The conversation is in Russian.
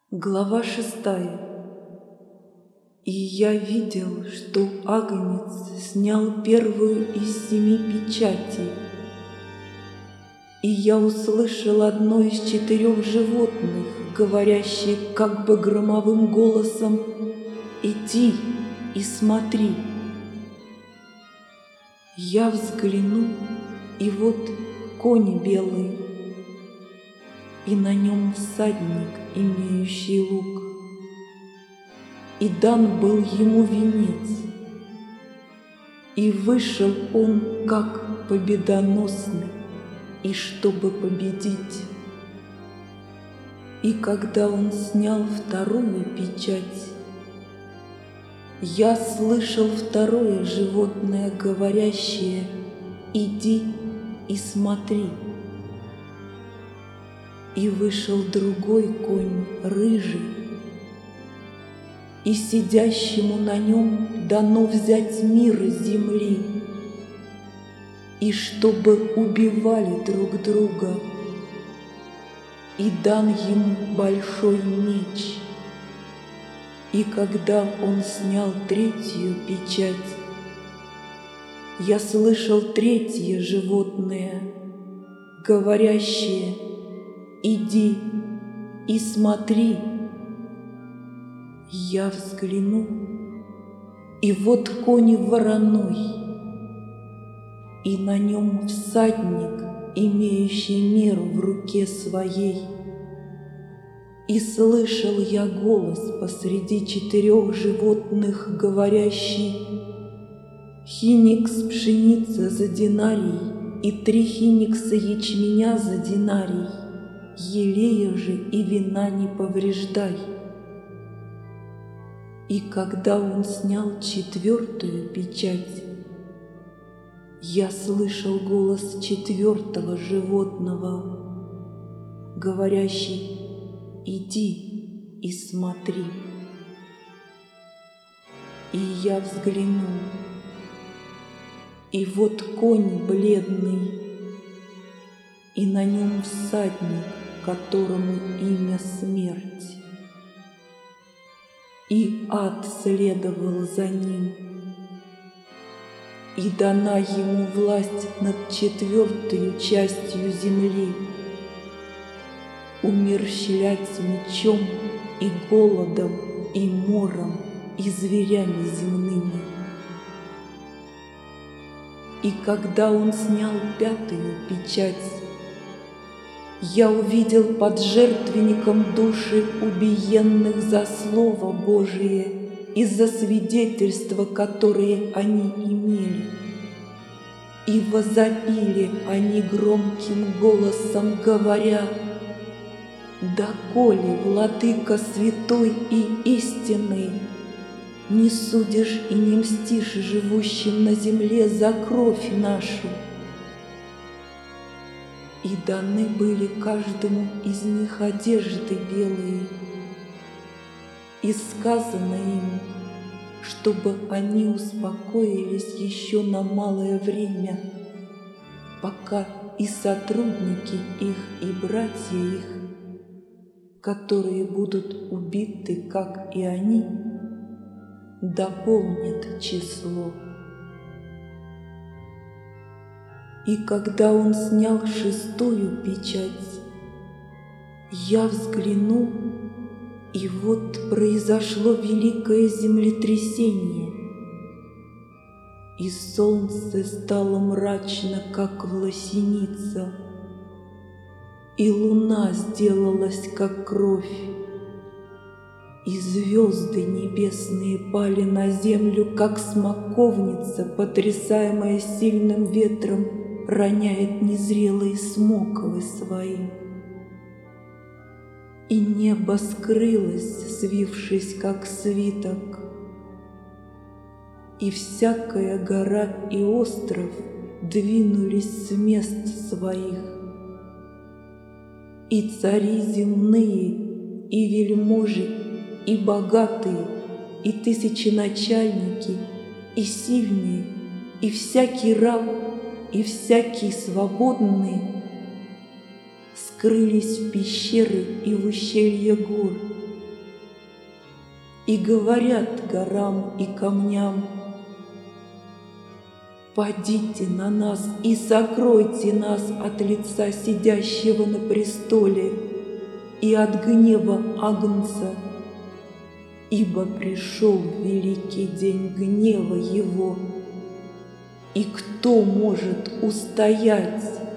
Глава 6. И я видел, что Агнец снял первую из 7 печатей, и я услышал одно из 4 животных, говорящее как бы громовым голосом: «Иди и смотри». Я взглянул, и вот конь белый, и на нем всадник, имеющий лук. И дан был ему венец, и вышел он как победоносный, и чтобы победить. И когда он снял вторую печать, я слышал второе животное, говорящее: «Иди и смотри». И вышел другой конь, рыжий, и сидящему на нем дано взять мир с земли, и чтобы убивали друг друга, и дан ему большой меч. И когда он снял третью печать, я слышал третье животное, говорящее: «Иди и смотри». Я взглянул, и вот конь вороной, и на нем всадник, имеющий меру в руке своей. И слышал я голос посреди 4 животных, говорящий: «Хиникс пшеницы за динарий, и 3 хиникса ячменя за динарий, елея же и вина не повреждай». И когда он снял 4-ю печать, я слышал голос 4-го животного, говорящий: «Иди и смотри». И я взглянул, и вот конь бледный, и на нем всадник, которому имя Смерть. И ад следовал за ним, и дана ему власть над 4-ю частью земли, умерщвлять мечом и голодом, и мором, и зверями земными. И когда он снял 5-ю печать, я увидел под жертвенником души убиенных за Слово Божие и за свидетельства, которые они имели. И возопили они громким голосом, говоря: «Доколе, Владыка святой и истинный, не судишь и не мстишь живущим на земле за кровь нашу?» И даны были каждому из них одежды белые, и сказано им, чтобы они успокоились еще на малое время, пока и сотрудники их, и братья их, которые будут убиты, как и они, дополнят число. И когда он снял 6-ю печать, я взглянул, и вот произошло великое землетрясение, и солнце стало мрачно, как власеница, и луна сделалась, как кровь, и звезды небесные пали на землю, как смоковница, потрясаемая сильным ветром, роняет незрелые смоковы свои. И небо скрылось, свившись, как свиток, и всякая гора и остров двинулись с мест своих. И цари земные, и вельможи, и богатые, и тысяченачальники, и сильные, и всякий раб, и всякий свободный скрылись в пещеры и в ущелье гор, и говорят горам и камням: «Падите на нас и сокройте нас от лица сидящего на престоле и от гнева Агнца, ибо пришел великий день гнева Его, и кто может устоять?»